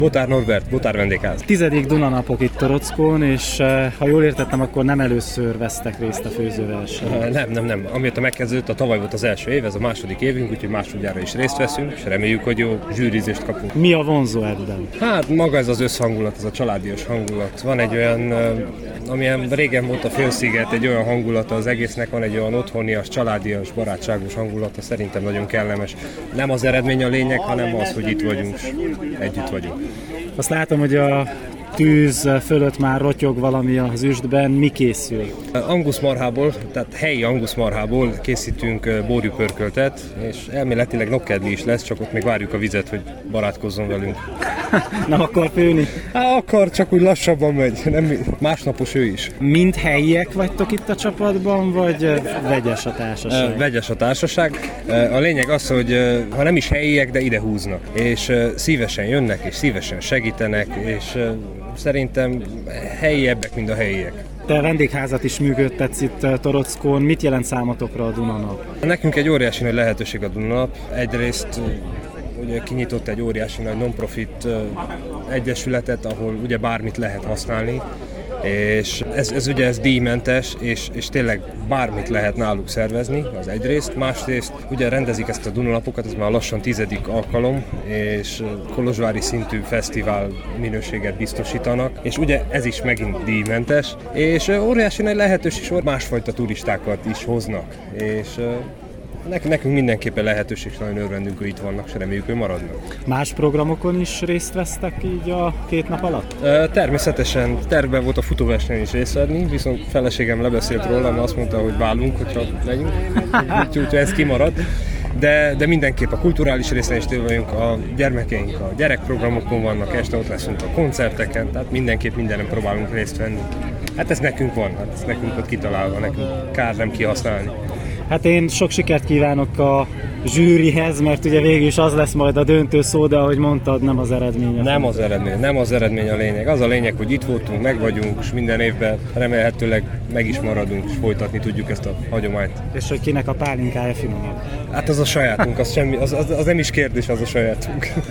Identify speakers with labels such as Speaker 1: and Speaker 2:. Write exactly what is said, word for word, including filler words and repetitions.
Speaker 1: Botár Norbert, Botár vendégház.
Speaker 2: Tizedik Dunanapok itt Torockón, és ha jól értettem, akkor nem először vesztek részt a főzőversenyen.
Speaker 1: Nem, nem, nem. Amióta megkezdődött, a tavaly volt az első év, ez a második évünk, úgyhogy másodjára is részt veszünk, és reméljük, hogy jó zsűrizést kapunk.
Speaker 2: Mi a vonzó ebben?
Speaker 1: Hát maga ez az összhangulat, ez a családias hangulat. Van egy olyan, amilyen régen volt a Félsziget, egy olyan hangulata az egésznek, van egy olyan otthonias, családias, barátságos hangulata, szerintem nagyon kellemes. Nem az eredmény a lényeg, hanem az, hogy itt vagyunk, együtt vagyunk.
Speaker 2: Azt látom, hogy a tűz fölött már rotyog valami az üstben. Mi készül?
Speaker 1: Angus marhából, tehát helyi Angus marhából készítünk borjúpörköltet, és elméletileg nokkedli is lesz, csak ott még várjuk a vizet, hogy barátkozzon velünk.
Speaker 2: Nem akar főni?
Speaker 1: Há, akar, csak úgy lassabban megy. Nem, másnapos ő is.
Speaker 2: Mind helyiek vagytok itt a csapatban, vagy vegyes a társaság?
Speaker 1: Vegyes a társaság. A lényeg az, hogy ha nem is helyiek, de ide húznak. És szívesen jönnek, és szívesen segítenek, és szerintem helyiebbek, mint a helyiek.
Speaker 2: Te vendégházat is működtetsz itt Torockón. Mit jelent számotokra a Dunanap?
Speaker 1: Nekünk egy óriási nagy lehetőség a Dunanap. Egyrészt ugye kinyitott egy óriási nagy non-profit egyesületet, ahol ugye bármit lehet használni, és ez, ez ugye ez díjmentes, és, és tényleg bármit lehet náluk szervezni, az egyrészt. Másrészt ugye rendezik ezt a Dunanapokat, ez már lassan tizedik alkalom, és kolozsvári szintű fesztivál minőséget biztosítanak, és ugye ez is megint díjmentes, és óriási nagy lehetőség, és másfajta turistákat is hoznak, és nekünk mindenképpen lehetőség, nagyon örvendünk, hogy itt vannak, és reméljük, hogy maradnak.
Speaker 2: Más programokon is részt vesztek így a két nap alatt?
Speaker 1: Természetesen tervben volt a futóversenyen is részt venni, viszont feleségem lebeszélt róla, mert azt mondta, hogy válunk, hogyha megyünk, úgyhogy ez kimarad. De, de mindenképp a kulturális részen is téve vagyunk, a gyermekeink a gyerekprogramokon vannak, este ott leszünk a koncerteken, tehát mindenképp mindenen próbálunk részt venni. Hát ez nekünk van, hát ez nekünk ott kitalálva, nekünk kár nem kihasználni.
Speaker 2: Hát én sok sikert kívánok a zsűrihez, mert ugye végül is az lesz majd a döntő szó, de ahogy mondtad, nem az eredmény.
Speaker 1: Nem az eredmény, nem az eredmény a lényeg. Az a lényeg, hogy itt voltunk, meg vagyunk, és minden évben remélhetőleg meg is maradunk, és folytatni tudjuk ezt a hagyományt.
Speaker 2: És hogy kinek a pálinkája finomabb?
Speaker 1: Hát az a sajátunk, az, semmi, az, az, az nem is kérdés, az a sajátunk.